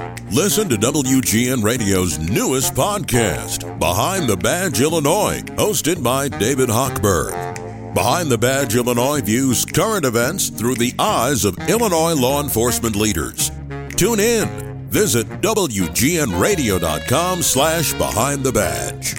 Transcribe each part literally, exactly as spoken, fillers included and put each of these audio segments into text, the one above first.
Listen to W G N Radio's newest podcast, Behind the Badge Illinois, hosted by David Hochberg. Behind the Badge Illinois views current events through the eyes of Illinois law enforcement leaders. Tune in. Visit W G N radio dot com slash behind the badge.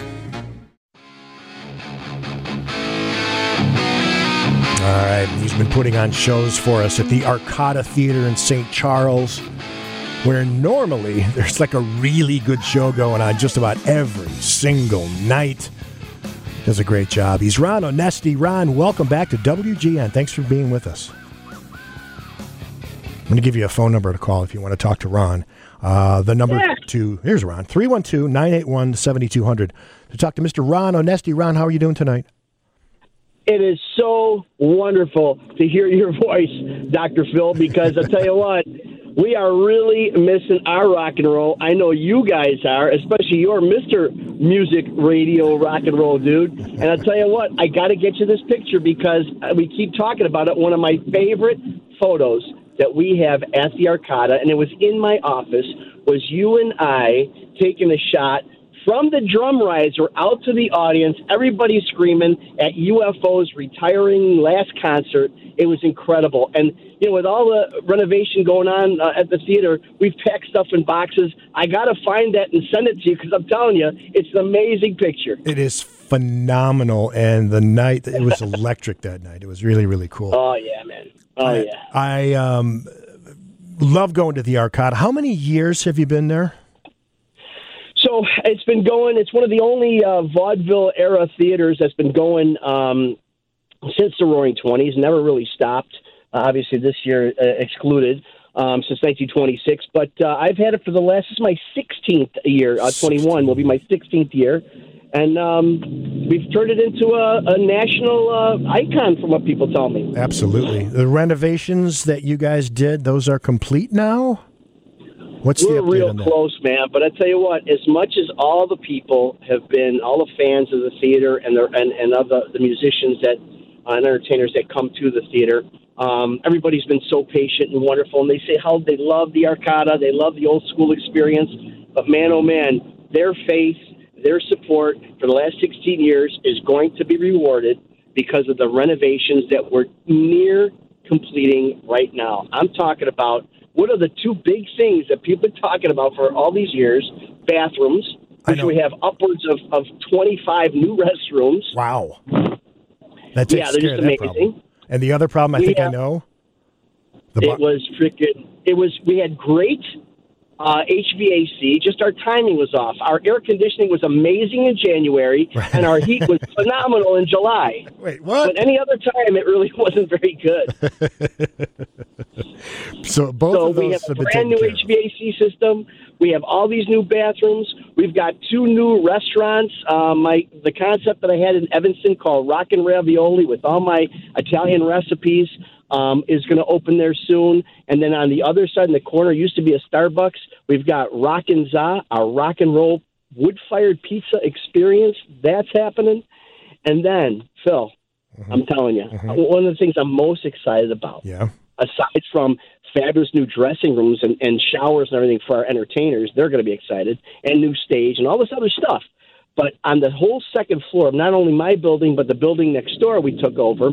All right, he's been putting on shows for us at the Arcada Theater in Saint Charles, where normally there's like a really good show going on just about every single night. Does a great job. He's Ron Onesti. Ron, welcome back to W G N. Thanks for being with us. I'm going to give you a phone number to call if you want to talk to Ron. Uh, the number yeah. to, here's Ron, three one two, nine eight one, seven two zero zero. To talk to Mister Ron Onesti. Ron, how are you doing tonight? It is so wonderful to hear your voice, Doctor Phil, because I'll tell you what, we are really missing our rock and roll. I know you guys are, especially your Mister Music Radio rock and roll dude. And I'll tell you what, I got to get you this picture because we keep talking about it. One of my favorite photos that we have at the Arcada, and it was in my office, was you and I taking a shot from the drum riser out to the audience, everybody screaming at U F O's retiring last concert. It was incredible. And, you know, with all the renovation going on uh, at the theater, we've packed stuff in boxes. I got to find that and send it to you because I'm telling you, it's an amazing picture. It is phenomenal. And the night, it was electric that night. It was really, really cool. Oh, yeah, man. Oh, I, yeah. I um, love going to the Arcada. How many years have you been there? So it's been going, it's one of the only uh, vaudeville-era theaters that's been going um, since the Roaring Twenties, never really stopped. Uh, obviously, this year uh, excluded um, since nineteen twenty-six. But uh, I've had it for the last, this is my sixteenth year, uh, twenty-one will be my sixteenth year. And um, we've turned it into a, a national uh, icon from what people tell me. Absolutely. The renovations that you guys did, those are complete now? What's We're the update real on that? close, man. But I tell you what, as much as all the people have been, all the fans of the theater and the and, and of the, the musicians that uh, and entertainers that come to the theater, um, everybody's been so patient and wonderful. And they say how they love the Arcada, they love the old school experience. But man, oh man, their faith, their support for the last sixteen years is going to be rewarded because of the renovations that we're near completing right now. I'm talking about. What are the two big things that people have been talking about for all these years? Bathrooms, which we have upwards of, of twenty-five new restrooms. Wow. That takes yeah, they're care just of that amazing. problem. And the other problem, I We think have- I know. The It was freaking, it was, we had great uh, H V A C, just our timing was off. Our air conditioning was amazing in January, and our heat was phenomenal in July. Wait, what? But any other time, it really wasn't very good. so both so of those we have a have been brand taken new care H V A C system. We have all these new bathrooms. We've got two new restaurants. Uh, my the concept that I had in Evanston called Rockin' Ravioli with all my Italian recipes um, is going to open there soon. And then on the other side in the corner used to be a Starbucks. We've got Rockin' Za, our rock and roll wood-fired pizza experience. That's happening. And then, Phil, mm-hmm. I'm telling you, mm-hmm. one of the things I'm most excited about, yeah. aside from fabulous new dressing rooms and, and showers and everything for our entertainers, they're going to be excited, and new stage and all this other stuff. But on the whole second floor of not only my building, but the building next door we took over,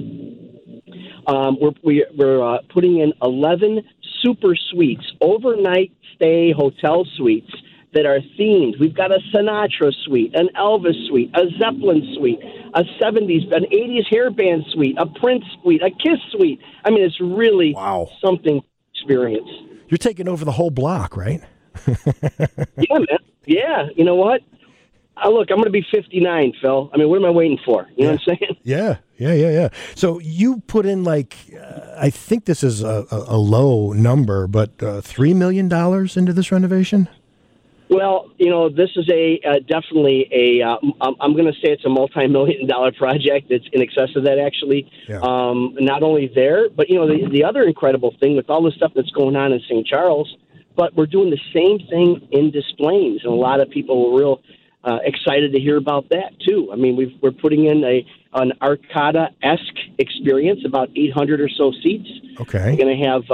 um, we're, we, we're uh, putting in eleven super suites, overnight stay hotel suites that are themed. We've got a Sinatra suite, an Elvis suite, a Zeppelin suite, a seventies, an eighties hair band suite, a Prince suite, a Kiss suite. I mean, it's really wow. something to experience. You're taking over the whole block, right? Yeah, man. Yeah. You know what? Uh, look, I'm going to be fifty-nine, Phil. I mean, what am I waiting for? You yeah. know what I'm saying? Yeah, yeah, yeah, yeah. So you put in like, uh, I think this is a, a, a low number, but uh, three million dollars into this renovation? Well, you know, this is a uh, definitely a. Uh, I'm, I'm going to say it's a multi-million dollar project. It's in excess of that, actually. Yeah. Um, not only there, but you know, the the other incredible thing with all the stuff that's going on in Saint Charles, but we're doing the same thing in Des Plaines, and a lot of people were real uh, excited to hear about that too. I mean, we've, we're putting in a an Arcada-esque experience, about eight hundred or so seats. Okay. We're going to have. Uh,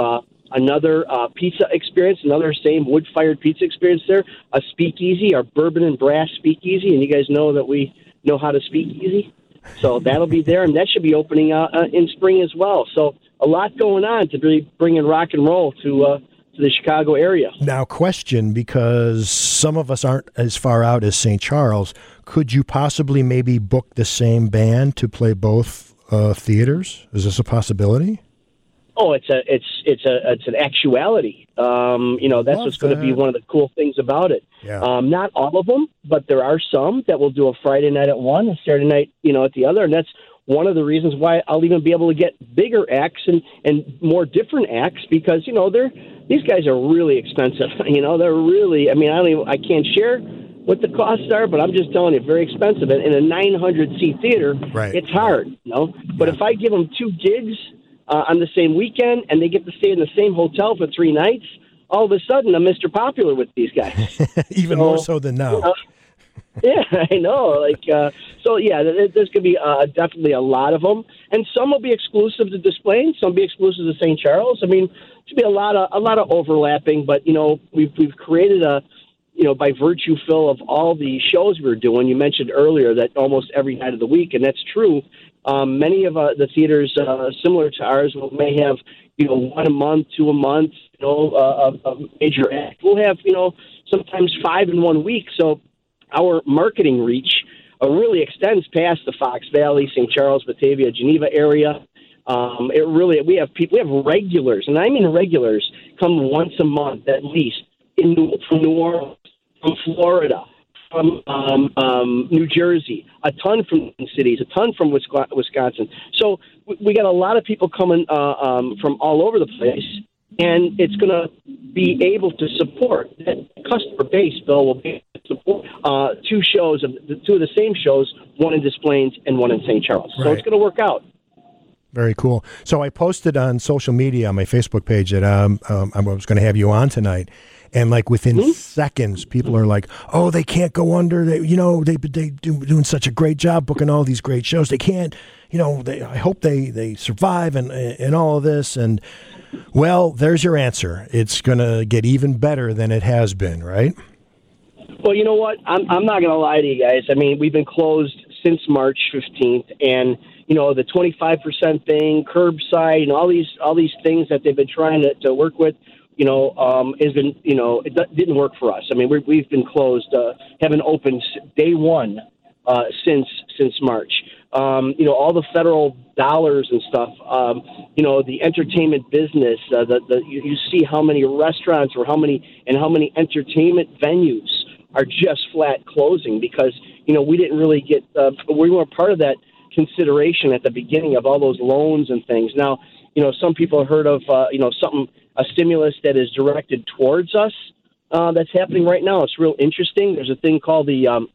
another uh, pizza experience, another same wood-fired pizza experience there, a speakeasy, our bourbon and brass speakeasy, and you guys know that we know how to speak easy. So that'll be there, and that should be opening uh, uh, in spring as well. So a lot going on to be bringing rock and roll to uh, to the Chicago area. Now, question, because some of us aren't as far out as Saint Charles, could you possibly maybe book the same band to play both uh, theaters? Is this a possibility? Oh, it's a it's it's a it's an actuality. Um, you know, that's Love what's going to be that. one of the cool things about it. Yeah. Um, not all of them, but there are some that will do a Friday night at one, a Saturday night, you know, at the other, and that's one of the reasons why I'll even be able to get bigger acts and, and more different acts because you know they're these guys are really expensive. You know, they're really. I mean, I don't even I can't share what the costs are, but I'm just telling you, very expensive. And in a nine hundred seat theater, Right. it's hard, you know. But Yeah. if I give them two gigs uh, on the same weekend and they get to stay in the same hotel for three nights, all of a sudden I'm Mister Popular with these guys. Even So, more so than now. you know, yeah, I know. Like, uh, so yeah, there- there's going to be uh, definitely a lot of them, and some will be exclusive to Display, some will be exclusive to Saint Charles. I mean, there'll be a lot of a lot of overlapping, but you know, we've we've created a, you know, by virtue, Phil, of all the shows we were doing. You mentioned earlier that almost every night of the week, and that's true. Um, many of uh, the theaters uh, similar to ours will, may have, you know, one a month, two a month, you know, uh, a, a major act. We'll have, you know, sometimes five in one week. So our marketing reach uh, really extends past the Fox Valley, Saint Charles, Batavia, Geneva area. Um, it really, we have people, we have regulars, and I mean regulars, come once a month at least in New, from New Orleans, from Florida, from um, um, New Jersey, a ton from cities, a ton from Wisconsin. So we, we got a lot of people coming uh, um, from all over the place, and it's going to be able to support that customer base. Bill will be able to support uh, two shows of the two of the same shows, one in Des Plaines and one in Saint Charles. So Right. it's going to work out. Very cool. So I posted on social media on my Facebook page that um, um, I was going to have you on tonight. And like within Mm-hmm. seconds, people are like, "Oh, they can't go under. They, you know, they they do doing such a great job booking all these great shows. They can't, you know. They, I hope they they survive and and all of this." And well, there's your answer. It's going to get even better than it has been, right? Well, you know what? I'm I'm not going to lie to you guys. I mean, we've been closed since March fifteenth, and you know the twenty-five percent thing, curbside, and all these all these things that they've been trying to, to work with. You know, um, has been, you know, it didn't work for us. I mean, we're, we've been closed, uh, haven't opened day one uh, since since March. Um, you know, all the federal dollars and stuff. Um, you know, the entertainment business. Uh, the, the you, you see how many restaurants or how many and how many entertainment venues are just flat closing because you know we didn't really get uh, we weren't part of that consideration at the beginning of all those loans and things. Now, you know, some people have heard of uh, you know something. A stimulus that is directed towards us uh, that's happening right now. It's real interesting. There's a thing called the um,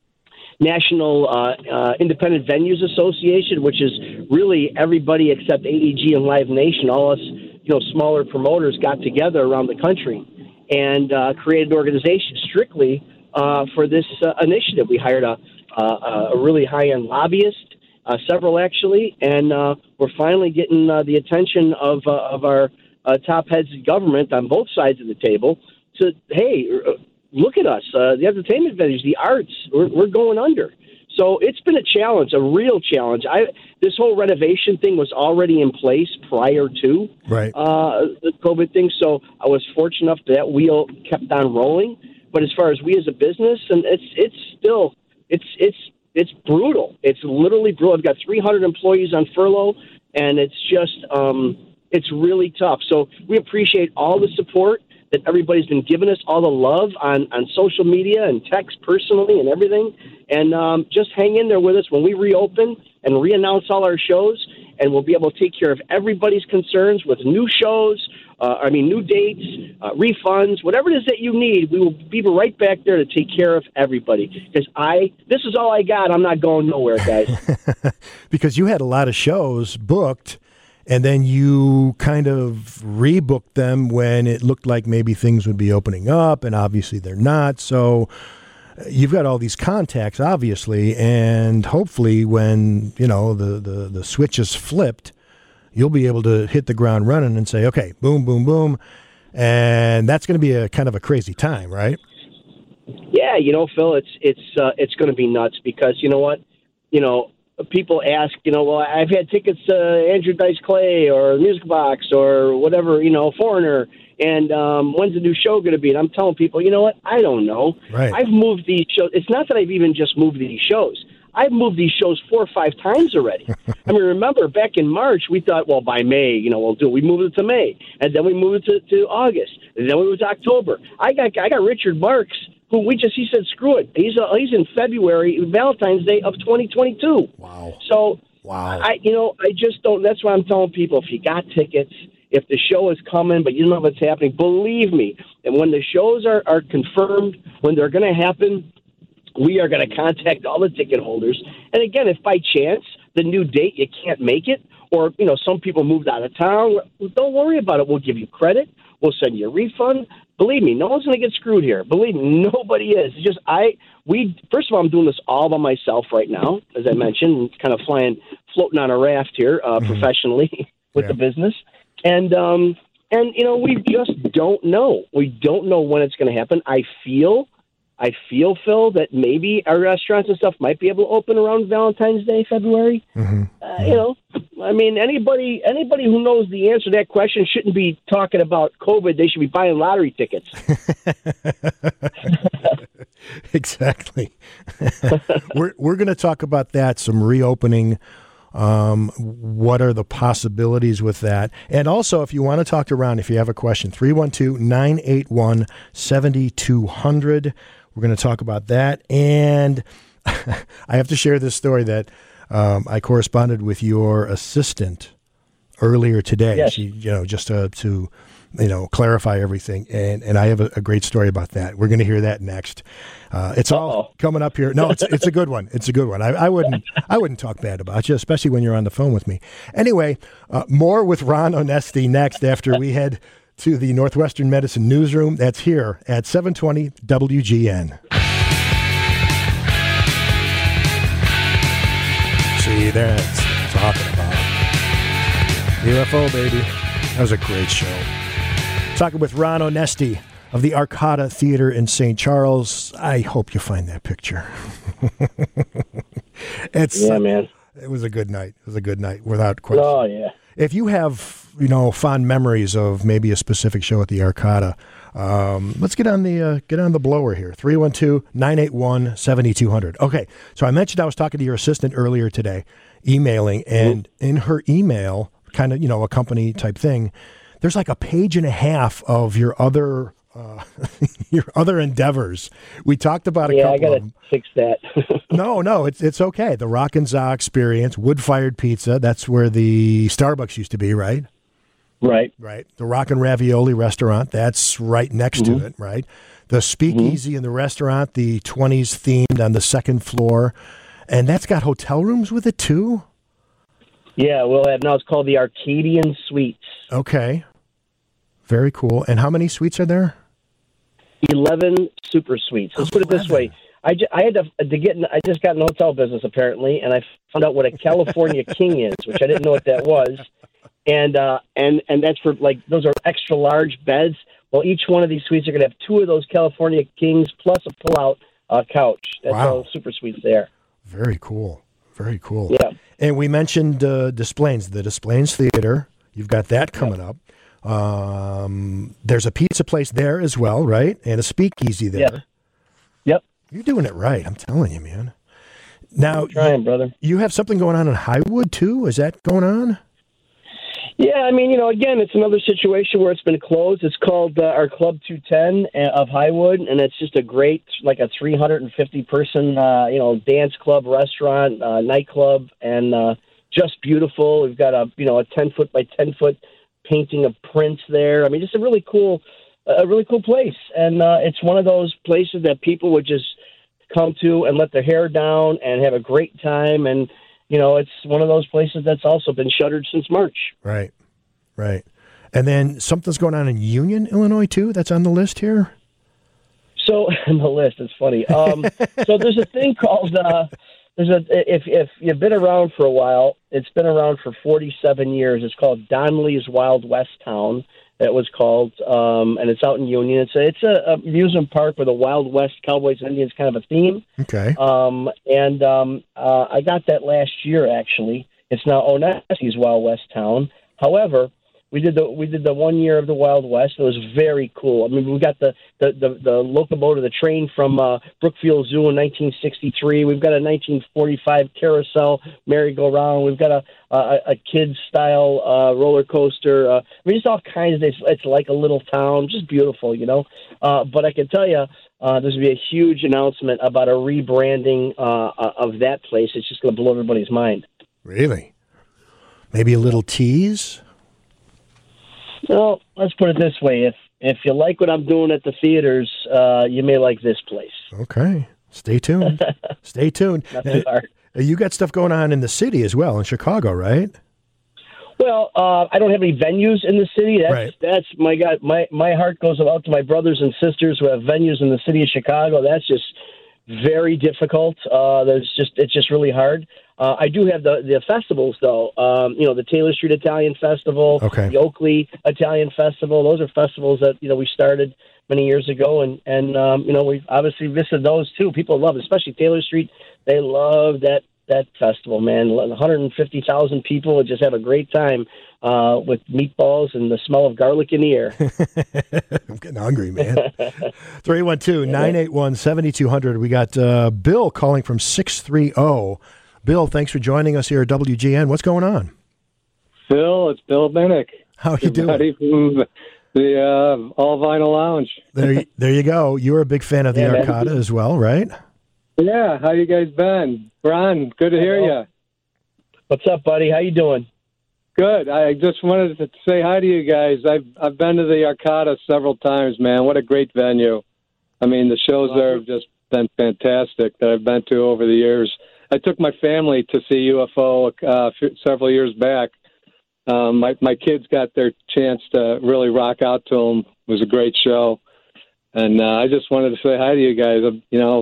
National uh, uh, Independent Venues Association, which is really everybody except A E G and Live Nation. All us, you know, smaller promoters got together around the country and uh, created an organization strictly uh, for this uh, initiative. We hired a, a, a really high-end lobbyist, uh, several actually, and uh, we're finally getting uh, the attention of uh, of our Uh, top heads of government on both sides of the table to, hey, uh, look at us, uh, the entertainment venues, the arts, we're, we're going under. So it's been a challenge, a real challenge. I This whole renovation thing was already in place prior to Right. uh, the COVID thing, so I was fortunate enough that, that wheel kept on rolling. But as far as we as a business, and it's it's still, it's it's it's brutal. It's literally brutal. I've got three hundred employees on furlough, and it's just... Um, It's really tough. So we appreciate all the support that everybody's been giving us, all the love on, on social media and text personally and everything. And um, just hang in there with us when we reopen and re-announce all our shows, and we'll be able to take care of everybody's concerns with new shows, uh, I mean, new dates, uh, refunds, whatever it is that you need. We will be right back there to take care of everybody. Because I, this is all I got. I'm not going nowhere, guys. Because you had a lot of shows booked. And then you kind of rebooked them when it looked like maybe things would be opening up, and obviously they're not. So you've got all these contacts, obviously, and hopefully when, you know, the, the, the switch is flipped, you'll be able to hit the ground running and say, okay, boom, boom, boom. And that's going to be a kind of a crazy time, right? Yeah, you know, Phil, it's it's uh, it's going to be nuts because you know what, you know, people ask, you know, well, I've had tickets to Andrew Dice Clay or Music Box or whatever, you know, Foreigner, and um, when's the new show going to be? And I'm telling people, you know what, I don't know. Right. I've moved these shows. It's not that I've even just moved these shows. I've moved these shows four or five times already. I mean, remember back in March, we thought, well, by May, you know, we'll do it. We moved it to May, and then we moved it to, to August, and then we moved to October. I got I got Richard Marks, who we just he said, screw it. He's uh, he's in February, Valentine's Day of twenty twenty-two. Wow. So, wow. I you know, I just don't. That's why I'm telling people, if you got tickets, if the show is coming, but you don't know what's happening, believe me. And when the shows are, are confirmed, when they're going to happen, we are going to contact all the ticket holders. And again, if by chance the new date you can't make it, or you know some people moved out of town, don't worry about it. We'll give you credit. We'll send you a refund. Believe me, no one's going to get screwed here. Believe me, nobody is. It's just I. We first of all, I'm doing this all by myself right now, as I mentioned, kind of flying, floating on a raft here uh, mm-hmm. professionally with yeah. the business, and um, and you know we just don't know. We don't know when it's going to happen. I feel. I feel, Phil, that maybe our restaurants and stuff might be able to open around Valentine's Day, February. Mm-hmm. Uh, you know, I mean, anybody anybody who knows the answer to that question shouldn't be talking about COVID. They should be buying lottery tickets. Exactly. we're we're going to talk about that, some reopening. Um, what are the possibilities with that? And also, if you want to talk to Ron, if you have a question, three one two, nine eight one, seven two zero zero. We're going to talk about that. And I have to share this story that um, I corresponded with your assistant earlier today. Yes. She, you know, just to, to you know, clarify everything. And, and I have a, a great story about that. We're going to hear that next. Uh, it's all Uh-oh. coming up here. No, it's it's a good one. It's a good one. I, I wouldn't I wouldn't talk bad about you, especially when you're on the phone with me. Anyway, uh, more with Ron Onesti next after we head to the Northwestern Medicine Newsroom. That's here at seven twenty W G N. See, that's what I'm talking about. U F O, baby. That was a great show. Talking with Ron Onesti of the Arcada Theater in Saint Charles. I hope you find that picture. it's yeah, man. It was a good night. It was a good night, without question. Oh, yeah. If you have, you know, fond memories of maybe a specific show at the Arcada, um, let's get on the uh, get on the blower here. three one two, nine eight one, seven two zero zero. Okay, so I mentioned I was talking to your assistant earlier today, emailing, and mm-hmm. in her email, kind of, you know, a company type thing, there's like a page and a half of your other uh, your other endeavors. We talked about a yeah, couple I gotta of them. Fix that. no, no, it's it's okay. The Rock and Za Experience, wood-fired pizza. That's where the Starbucks used to be, right? Right. Right. The Rock and Ravioli restaurant, that's right next mm-hmm. to it, right? The Speakeasy mm-hmm. in the restaurant, the twenties themed on the second floor. And that's got hotel rooms with it, too? Yeah, well, now it's called the Arcadian Suites. Okay. Very cool. And how many suites are there? eleven super suites. Let's put it this way. I, ju- I had to, to get in, I just got in the hotel business, apparently, and I found out what a California King is, which I didn't know what that was. And uh, and and that's for, like, those are extra large beds. Well, each one of these suites are going to have two of those California Kings plus a pull-out uh, couch. That's wow. all super suites there. Very cool. Very cool. Yeah. And we mentioned uh, Desplaines, the Desplaines Theater. You've got that coming yeah. up. Um, there's a pizza place there as well, right? And a speakeasy there. Yep. Yep. You're doing it right. I'm telling you, man. Now, I'm trying, brother. You have something going on in Highwood, too? Is that going on? Yeah, I mean, you know, again, it's another situation where it's been closed. It's called uh, our Club two ten of Highwood, and it's just a great, like a three hundred fifty person, uh, you know, dance club, restaurant, uh, nightclub, and uh, just beautiful. We've got a, you know, a ten foot by ten foot painting of Prince there. I mean, just a really cool, a really cool place, and uh, it's one of those places that people would just come to and let their hair down and have a great time. And you know, it's one of those places that's also been shuttered since March. Right, right. And then something's going on in Union, Illinois, too? That's on the list here? So, on the list, it's funny. Um, so there's a thing called, uh, there's a if if you've been around for a while, it's been around for forty-seven years. It's called Donnelly's Wild West Town. It was called, um, and it's out in Union. It's a it's a, a amusement park with a Wild West Cowboys and Indians kind of a theme. Okay. Um, and um, uh, I got that last year actually. It's now Onessie's Wild West Town. However, we did the we did the one year of the Wild West. It was very cool. I mean, we got the the, the, the locomotive, the train from uh, Brookfield Zoo in nineteen sixty-three. We've got a nineteen forty-five carousel merry-go-round. We've got a a, a kids style uh, roller coaster. Uh, I mean, just all kinds of things. It's like a little town, just beautiful, you know. Uh, but I can tell you, uh, there's going to be a huge announcement about a rebranding uh, of that place. It's just going to blow everybody's mind. Really? Maybe a little tease? Well, let's put it this way. If if you like what I'm doing at the theaters, uh, you may like this place. Okay. Stay tuned. Stay tuned. Not too hard. Uh, you got stuff going on in the city as well, in Chicago, right? Well, uh, I don't have any venues in the city. That's, right. that's my God. My, my heart goes out to my brothers and sisters who have venues in the city of Chicago. That's just very difficult. Uh, there's just it's just really hard. Uh, I do have the, the festivals, though. Um, you know, the Taylor Street Italian Festival, okay. the Oakley Italian Festival. Those are festivals that, you know, we started many years ago. And, and um, you know, we've obviously visited those, too. People love it, especially Taylor Street. They love that, that festival, man. one hundred fifty thousand people would just have a great time uh, with meatballs and the smell of garlic in the air. I'm getting hungry, man. three one two, nine eight one, seven two zero zero. We got uh, Bill calling from six three zero. Bill, thanks for joining us here at W G N. What's going on? Phil, it's Bill Bennick. How are you doing? From the uh, All Vinyl Lounge. there, there you go. You're a big fan of the yeah, Arcada man. as well, right? Yeah, how you guys been? Ron, good to hear you. What's up, buddy? How you doing? Good. I just wanted to say hi to you guys. I've I've been to the Arcada several times, man. What a great venue. I mean, the shows there have just been fantastic that I've been to over the years. I took my family to see U F O uh, several years back. Um, my my kids got their chance to really rock out to them. It was a great show, and uh, I just wanted to say hi to you guys. You know,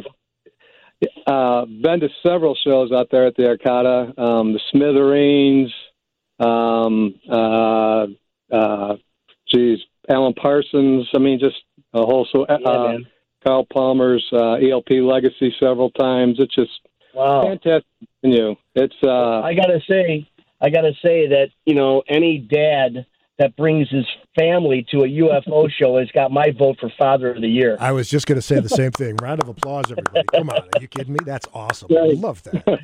uh, been to several shows out there at the Arcada, um, the Smithereens, um, uh, uh, geez, Alan Parsons. I mean, just a whole so uh, yeah, Carl Palmer's uh, E L P Legacy several times. It's just wow, fantastic venue. It's uh, I gotta say, I gotta say that you know any dad that brings his family to a U F O show has got my vote for Father of the Year. I was just going to say the same thing. Round of applause, everybody. Come on. Are you kidding me? That's awesome. I love that.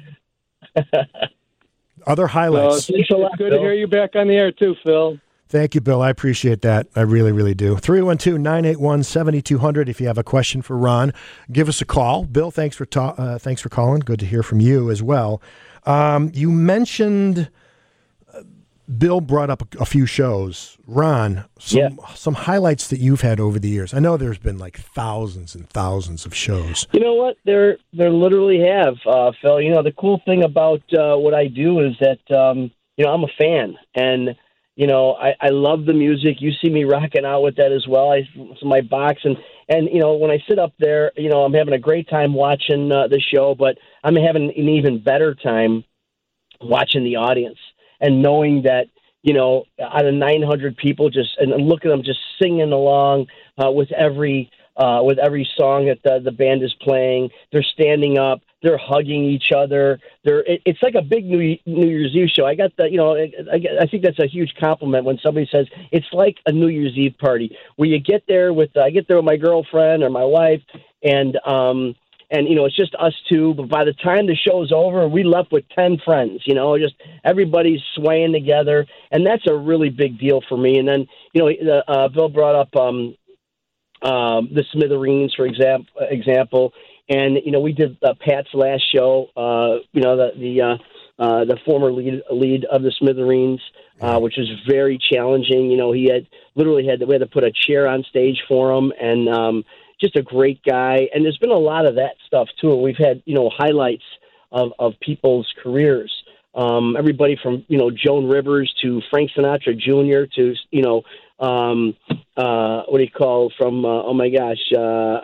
Other highlights. Uh, it's it's good to hear you back on the air, too, Phil. Thank you, Bill. I appreciate that. I really, really do. three one two, nine eight one, seven two zero zero. If you have a question for Ron, give us a call. Bill, thanks for ta- uh, thanks for calling. Good to hear from you as well. Um, you mentioned uh, Bill brought up a, a few shows. Ron, some yeah. some highlights that you've had over the years. I know there's been like thousands and thousands of shows. You know what? There, there literally have, uh, Phil. You know, the cool thing about uh, what I do is that um, you know I'm a fan and. You know, I, I love the music. You see me rocking out with that as well. I my box and and you know when I sit up there, you know I'm having a great time watching uh, the show, but I'm having an even better time watching the audience and knowing that you know out of nine hundred people, just and look at them just singing along uh, with every uh, with every song that the, the band is playing. They're standing up. They're hugging each other. They're it, it's like a big New New Year's Eve show. I got the you know I, I think that's a huge compliment when somebody says it's like a New Year's Eve party where you get there with I get there with my girlfriend or my wife and um and you know it's just us two. But by the time the show's over, we left with ten friends. You know, just everybody's swaying together, and that's a really big deal for me. And then you know uh, Bill brought up um, um, the Smithereens for example example. And you know, we did uh, Pat's last show. Uh, you know, the the uh, uh, the former lead lead of the Smithereens, uh, which was very challenging. You know, he had literally had to, we had to put a chair on stage for him, and um, just a great guy. And there's been a lot of that stuff too. We've had you know highlights of of people's careers. Um, everybody from you know Joan Rivers to Frank Sinatra Junior to you know Um, uh, what do you call from? Uh, oh my gosh, uh,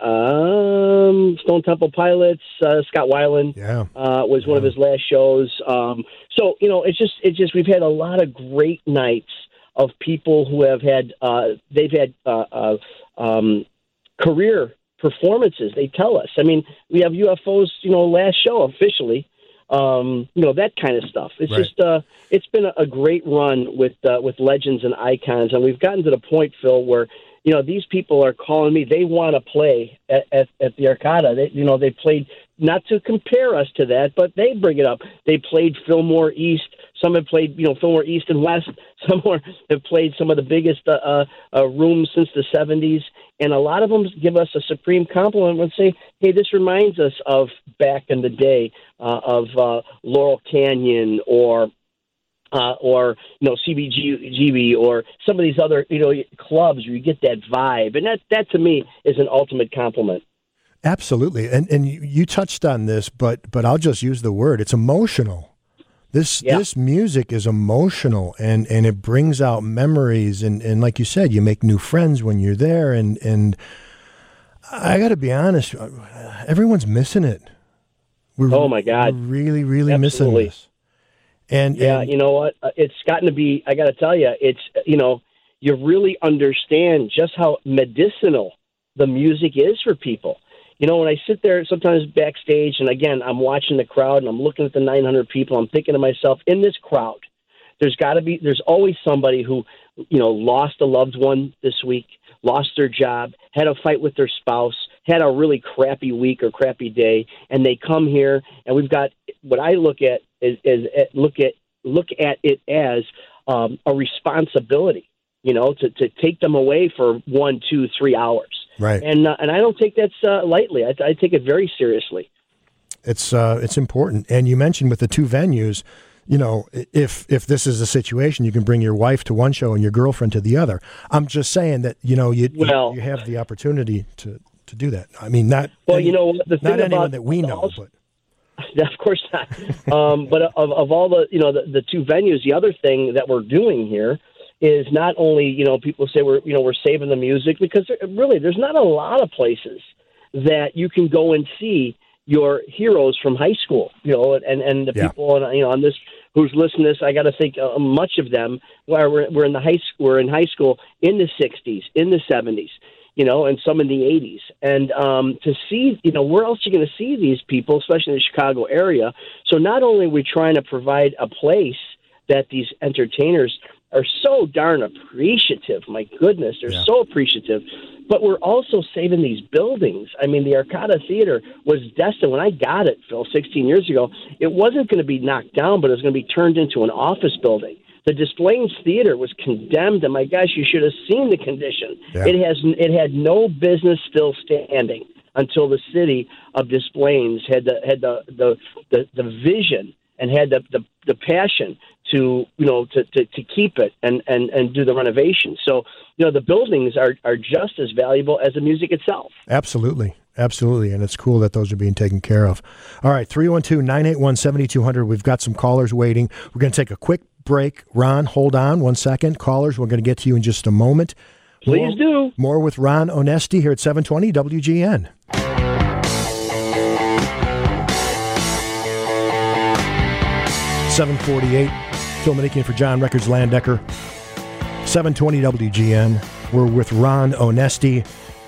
um, Stone Temple Pilots. Uh, Scott Weiland yeah. uh, was yeah. one of his last shows. Um, so you know, it's just it's just we've had a lot of great nights of people who have had uh, they've had uh, uh, um, career performances. They tell us. I mean, we have U F O's you know last show officially. Um, you know, that kind of stuff. It's right. just, uh, it's been a, a great run with, uh, with legends and icons. And we've gotten to the point, Phil, where, you know, these people are calling me, they want to play at, at, at the Arcada. They, you know, they played, not to compare us to that, but they bring it up. They played Fillmore East. Some have played, you know, Fillmore East and West. Some more have played some of the biggest uh, uh, uh, rooms since the seventies. And a lot of them give us a supreme compliment and say, hey, this reminds us of back in the day uh, of uh, Laurel Canyon or uh, or you know C B G B or some of these other you know clubs where you get that vibe, and that that to me is an ultimate compliment. Absolutely, and and you, you touched on this, but but I'll just use the word. It's emotional. This yeah. this music is emotional, and, and it brings out memories, and, and like you said, you make new friends when you're there, and and I got to be honest, everyone's missing it. We're, oh my God, we're really really Absolutely. missing this. And yeah, and, you know what? It's gotten to be. I got to tell you, it's you know you really understand just how medicinal the music is for people. You know, when I sit there sometimes backstage, and again, I'm watching the crowd, and I'm looking at the nine hundred people, I'm thinking to myself, in this crowd, there's got to be, there's always somebody who, you know, lost a loved one this week, lost their job, had a fight with their spouse, had a really crappy week or crappy day, and they come here, and we've got what I look at is, is look at look at it as um, a responsibility, you know, to, to take them away for one, two, three hours. Right, and uh, and I don't take that uh, lightly. I, I take it very seriously. It's uh, it's important. And you mentioned with the two venues, you know, if if this is a situation, you can bring your wife to one show and your girlfriend to the other. I'm just saying that you know you well, you, you have the opportunity to, to do that. I mean, not well, any, you know, the thing not anyone about that we know, also, but of course not. um, but of of all the you know the, the two venues, the other thing that we're doing here is not only, you know, people say we're, you know, we're saving the music, because there, really there's not a lot of places that you can go and see your heroes from high school, you know, and, and the yeah. people, on, you know, on this, who's listening to this, I got to think uh, much of them where we're, we're in the high school, we're in high school in the sixties, in the seventies, you know, and some in the eighties. And um, to see, you know, where else are you going to see these people, especially in the Chicago area? So not only are we trying to provide a place that these entertainers are so darn appreciative. My goodness, they're yeah. so appreciative. But we're also saving these buildings. I mean, the Arcada Theater was destined, when I got it, Phil, sixteen years ago, it wasn't going to be knocked down, but it was going to be turned into an office building. The Des Plaines Theater was condemned, and my gosh, you should have seen the condition. Yeah. It has it had no business still standing until the city of Des Plaines had the had the the, the, the vision and had the, the, the passion to, you know, to, to, to keep it and, and, and do the renovation. So, you know, the buildings are, are just as valuable as the music itself. Absolutely. Absolutely. And it's cool that those are being taken care of. All right. three one two, nine eight one, seven two zero zero. We've got some callers waiting. We're going to take a quick break. Ron, hold on one second. Callers, we're going to get to you in just a moment. Please more, do. More with Ron Onesti here at seven twenty W G N. seven forty-eight, Phil Manikian for John Records Landecker. seven twenty W G N. We're with Ron Onesti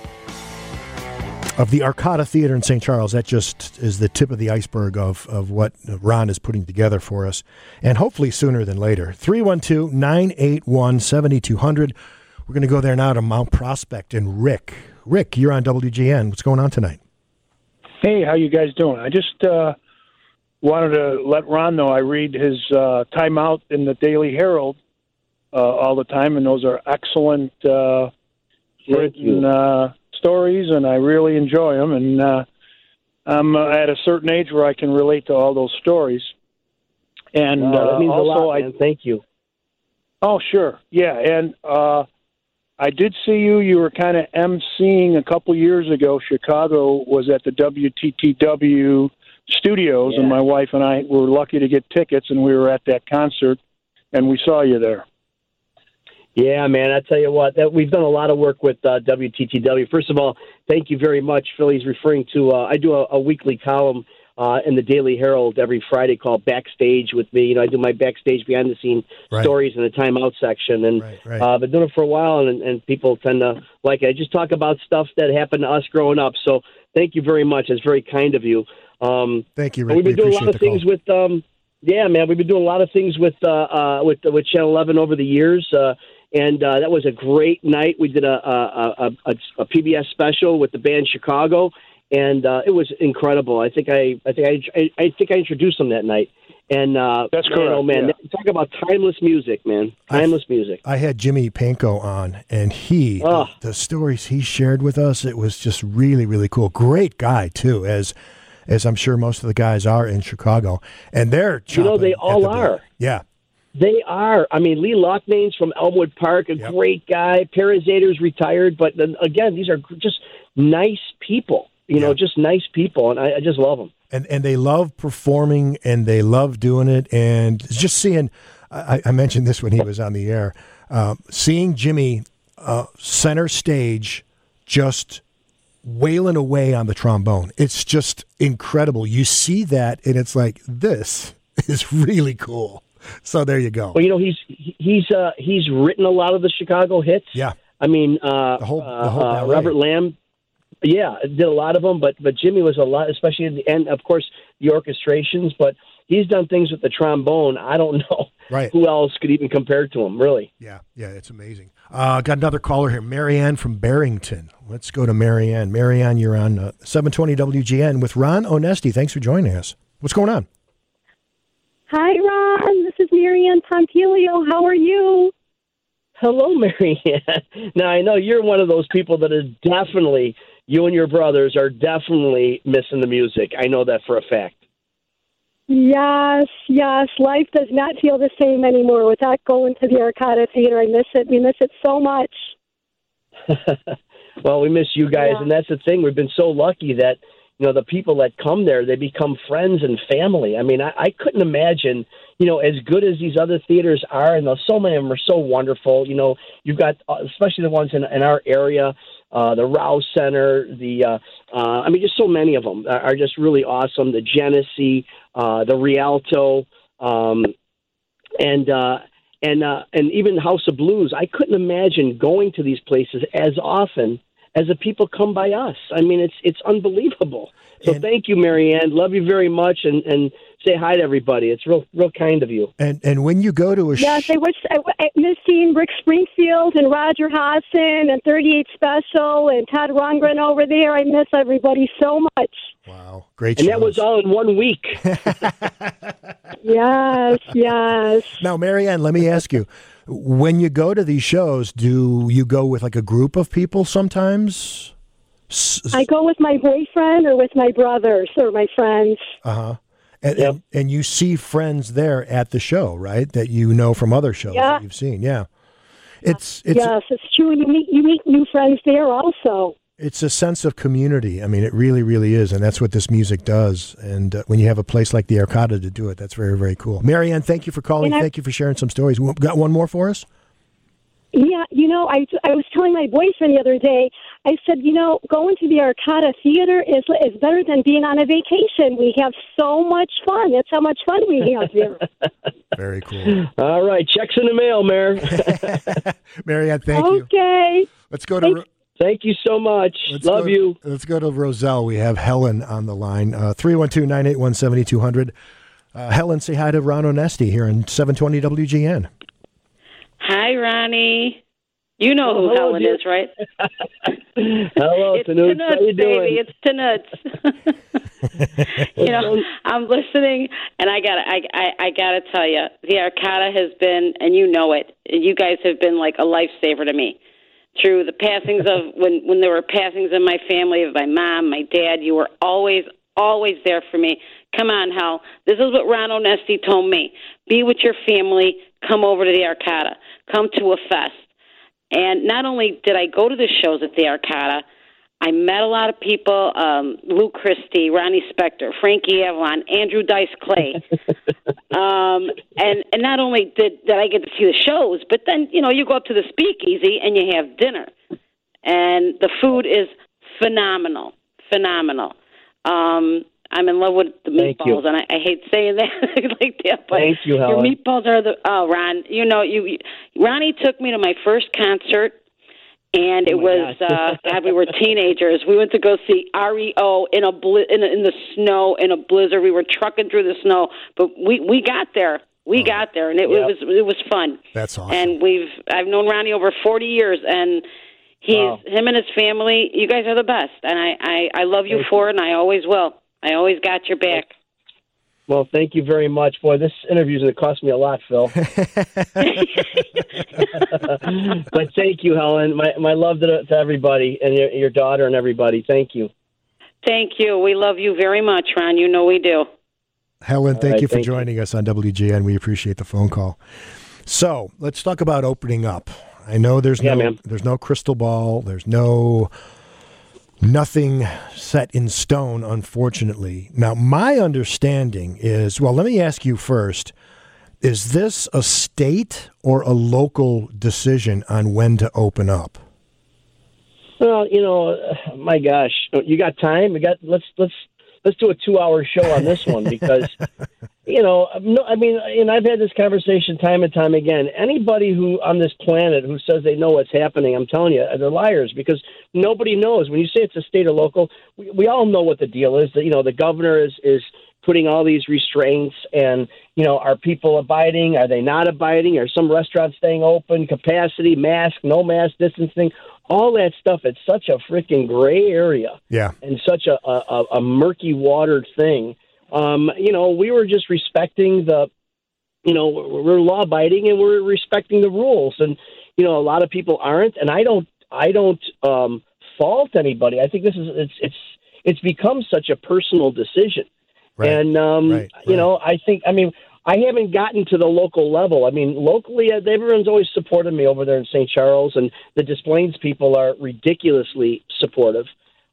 of the Arcada Theater in Saint Charles. That just is the tip of the iceberg of, of what Ron is putting together for us, and hopefully sooner than later. three one two, nine eight one, seven two zero zero. We're going to go there now to Mount Prospect and Rick. Rick, you're on W G N. What's going on tonight? Hey, how you guys doing? I just uh, wanted to let Ron know I read his uh, timeout in the Daily Herald uh, all the time, and those are excellent uh, written uh, stories, and I really enjoy them. And uh, I'm uh, at a certain age where I can relate to all those stories. And wow, that uh, means also, a lot, man. I Thank you. Oh, sure, yeah, and uh, I did see you. You were kind of emceeing a couple years ago. Chicago was at the W T T W studios, yeah. and my wife and I were lucky to get tickets, and we were at that concert, and we saw you there. Yeah, man, I tell you what, that we've done a lot of work with uh, W T T W. First of all, thank you very much, Phil. He's referring to, uh, I do a, a weekly column uh, in the Daily Herald every Friday called Backstage with me. You know, I do my backstage behind-the-scene Right. stories in the timeout section. And Right, right. uh, I've been doing it for a while, and, and people tend to like it. I just talk about stuff that happened to us growing up. So thank you very much. It's very kind of you. Um, Thank you, and Rick. we've been We doing a lot appreciate of the things call. with... Um, Yeah, man, we've been doing a lot of things with uh, uh, with with Channel eleven over the years, uh, and uh, that was a great night. We did a a, a, a a P B S special with the band Chicago, and uh, it was incredible. I think I I think I, I think I introduced them that night, and uh, That's man, correct, oh man, yeah. talk about timeless music, man, timeless music. I had Jimmy Panko on, and he, Oh. the stories he shared with us, it was just really, really cool. Great guy, too, as as I'm sure most of the guys are in Chicago. And they're You know, they chomping at all the bit. are. Yeah. They are. I mean, Lee Lochnane's from Elmwood Park, a Yep. great guy. Parazader's retired, but then, again, these are just nice people. You know, Yeah. just nice people, and I, I just love them. And and they love performing, and they love doing it. And just seeing, I, I mentioned this when he was on the air, um, seeing Jimmy uh, center stage just wailing away on the trombone. It's just incredible. You see that, and it's like, this is really cool. So there you go. Well, you know, he's he's uh, he's written a lot of the Chicago hits. Yeah. I mean, uh, The whole- uh, the whole uh, ballet. Robert Lamb, yeah, did a lot of them. But but Jimmy was a lot, especially at the end. Of course, the orchestrations. But he's done things with the trombone. I don't know Right. who else could even compare to him. Really. Yeah, yeah, it's amazing. Uh, got another caller here, Marianne from Barrington. Let's go to Marianne. Marianne, you're on uh, seven twenty W G N with Ron Onesti. Thanks for joining us. What's going on? Hi, Ron. This is Marianne Pompilio. How are you? Hello, Marianne. Now, I know you're one of those people that is definitely, you and your brothers are definitely missing the music. I know that for a fact. Yes, yes. Life does not feel the same anymore without going to the Arcada Theater. I miss it. We miss it so much. Well, we miss you guys, Yeah. and that's the thing. We've been so lucky that, you know, the people that come there, they become friends and family. I mean, I, I couldn't imagine, you know, as good as these other theaters are, and so many of them are so wonderful. You know, you've got, uh, especially the ones in, in our area, uh, the Rouse Center, the, uh, uh, I mean, just so many of them are, are just really awesome. The Genesee, uh, the Rialto, um, and, uh, and, uh, and even House of Blues. I couldn't imagine going to these places as often as the people come by us. I mean, it's it's unbelievable. So And- thank you, Marianne. Love you very much, and, and say hi to everybody. It's real real kind of you. And and when you go to a Yes, sh- I wish I, I miss seeing Rick Springfield and Roger Hodson and thirty-eight Special and Todd Rundgren over there. I miss everybody so much. wow, great And shows. that was all in one week. Yes, yes. Now, Marianne, let me ask you, when you go to these shows, do you go with like a group of people sometimes? S- I go with my boyfriend or with my brothers or my friends. Uh-huh. And, Yep. and and you see friends there at the show, right? That you know from other shows Yeah. that you've seen. Yeah. It's it's Yes, it's true. You meet you meet new friends there also. it's a sense of community. I mean, it really, really is, and that's what this music does. And uh, when you have a place like the Arcada to do it, that's very, very cool. Marianne, thank you for calling. And I- Thank you for sharing some stories. W- Got one more for us? Yeah, you know, I, I was telling my boyfriend the other day, I said, you know, going to the Arcada Theater is is better than being on a vacation. We have so much fun. That's how much fun we have there. Very cool. All right, checks in the mail, Mayor. Marianne, thank you. Okay. Let's go to. Thank- Ro- Thank you so much. Let's Love go to- you. Let's go to Roselle. We have Helen on the line. Uh, three one two, nine eight one, seven two zero zero. Uh, Helen, say hi to Ron Onesti here on seven twenty W G N. Hi, Ronnie. You know who Hello, Helen dear. is, right? Hello, It's Tanuts. How Tanuts, you doing? baby. It's Tanuts. you know, I'm listening, and I got I, I I got to tell you, the Arcada has been, and you know it. You guys have been like a lifesaver to me. Through the passings of when when there were passings in my family of my mom, my dad, you were always always there for me. Come on, Hal. This is what Ron Onesti told me. Be with your family. Come over to the Arcada. Come to a fest. And not only did I go to the shows at the Arcada, I met a lot of people, um, Lou Christie, Ronnie Spector, Frankie Avalon, Andrew Dice Clay. um, and, and not only did, did I get to see the shows, but then, you know, you go up to the Speakeasy and you have dinner. And the food is phenomenal, phenomenal. Um, I'm in love with the meatballs, and I, I hate saying that like that, but Thank you, Helen. your meatballs are the, oh, Ron, you know, you, Ronnie took me to my first concert. And it oh was, uh, God, we were teenagers. We went to go see R E O in a bli- in, a, in the snow, in a blizzard. We were trucking through the snow, but we, we got there. We oh. got there, and it, yep. it was it was fun. That's awesome. And we've I've known Ronnie over forty years, and he's wow. him and his family. You guys are the best, and I, I, I love you Thank for you. it, and I always will. I always got your back. Well, thank you very much. Boy, this interview's going to cost me a lot, Phil. But thank you, Helen. My my love to, to everybody, and your, your daughter and everybody. Thank you. Thank you. We love you very much, Ron. You know we do. Helen, thank right, you for thank joining you. us on W G N. We appreciate the phone call. So let's talk about opening up. I know there's yeah, no man. there's no crystal ball. There's no nothing set in stone, unfortunately. Now, my understanding is, well, let me ask you first, is this a state or a local decision on when to open up? Well, you know, my gosh, you got time? We got let's let's let's do a two-hour show on this one because, you know, no, I mean, and I've had this conversation time and time again. Anybody who on this planet who says they know what's happening, I'm telling you, they're liars because nobody knows. When you say it's a state or local, we, we all know what the deal is. That, you know, the governor is is putting all these restraints, and you know, are people abiding? Are they not abiding? Are some restaurants staying open? Capacity, mask, no mask, distancing. All that stuff, it's such a freaking gray area, yeah, and such a, a, a murky watered thing. Um, you know, we were just respecting the, you know, we're law abiding and we're respecting the rules, and you know, a lot of people aren't, and I don't, I don't um, fault anybody. I think this is it's it's it's become such a personal decision, right. and um, right, right. you know, I think, I mean. I haven't gotten to the local level. I mean, locally, everyone's always supported me over there in Saint Charles, and the Des Plaines people are ridiculously supportive.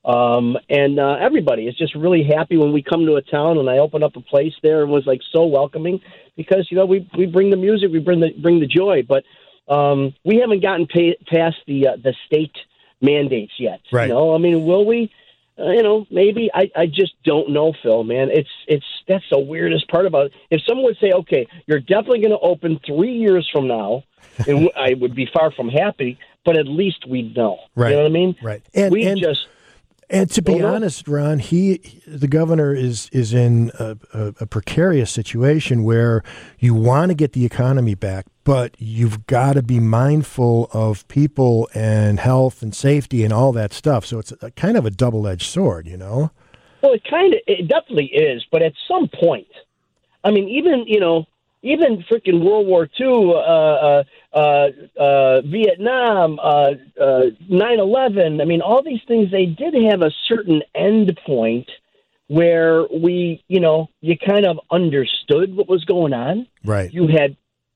Um, and uh, everybody is just really happy when we come to a town, and I open up a place there and was like so welcoming because, you know, we we bring the music, we bring the bring the joy, but um, we haven't gotten pay, past the uh, the state mandates yet. Right. You know, I mean, will we? Uh, you know, maybe I, I just don't know, Phil, man. It's it's that's the weirdest part about it. If someone would say, okay, you're definitely going to open three years from now, and I would be far from happy, but at least we'd know. Right. You know what I mean? Right. And, we and, just and to be don't know. honest, Ron, he the governor is is in a, a, a precarious situation where you want to get the economy back, but you've got to be mindful of people and health and safety and all that stuff. So it's a, kind of a double-edged sword, you know? Well, it kind of, it definitely is. But at some point, I mean, even, you know, even freaking World War Two, uh, uh, uh, Vietnam, uh, uh, nine eleven, I mean, all these things, they did have a certain end point where we, you know, you kind of understood what was going on. Right. You had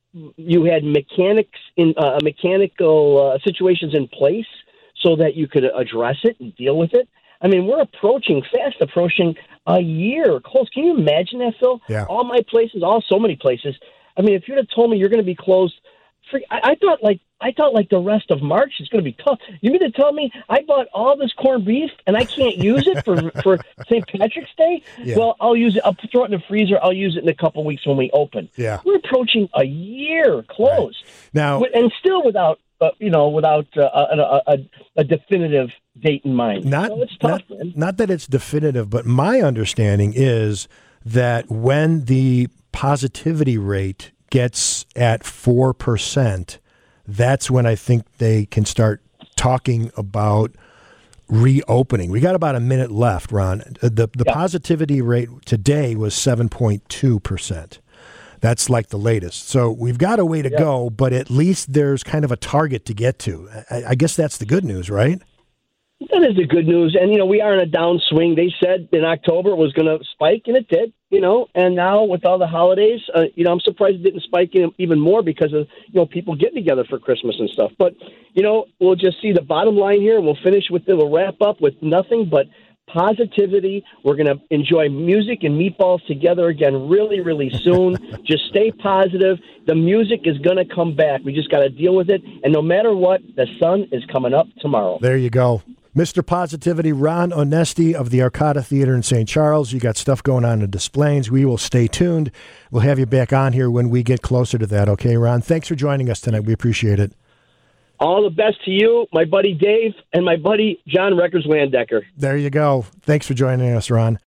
You had mechanics in uh, mechanical uh, situations in place so that you could address it and deal with it. I mean, we're approaching, fast approaching a year close. Can you imagine that, Phil? Yeah. All my places, all so many places. I mean, if you'd have told me you're going to be closed, for, I, I thought like I thought like the rest of March is going to be tough. You mean to tell me I bought all this corned beef and I can't use it for for Saint Patrick's Day? Yeah. Well, I'll use it. I'll throw it in the freezer. I'll use it in a couple weeks when we open. Yeah. We're approaching a year closed. Right. Now, and still without uh, you know without uh, a, a, a definitive date in mind. Not, so it's tough, not, man. not that it's definitive, but my understanding is that when the positivity rate gets at four percent, that's when I think they can start talking about reopening. We got about a minute left, Ron. The the yeah. positivity rate today was seven point two percent. That's like the latest. So we've got a way to yeah. go, but at least there's kind of a target to get to. I, I guess that's the good news, right? That is the good news. And, you know, we are in a downswing. They said in October it was going to spike, and it did. you know, and now with all the holidays, uh, you know, I'm surprised it didn't spike in even more because of, you know, people getting together for Christmas and stuff. But, you know, we'll just see the bottom line here, and we'll finish with, we'll wrap up with nothing but positivity. We're going to enjoy music and meatballs together again really, really soon. Just stay positive. The music is going to come back. We just got to deal with it. And no matter what, the sun is coming up tomorrow. There you go. Mister Positivity, Ron Onesti of the Arcada Theater in Saint Charles. You got stuff going on in Des Plaines. We will stay tuned. We'll have you back on here when we get closer to that. Okay, Ron? Thanks for joining us tonight. We appreciate it. All the best to you, my buddy Dave, and my buddy John Records Landecker. There you go. Thanks for joining us, Ron.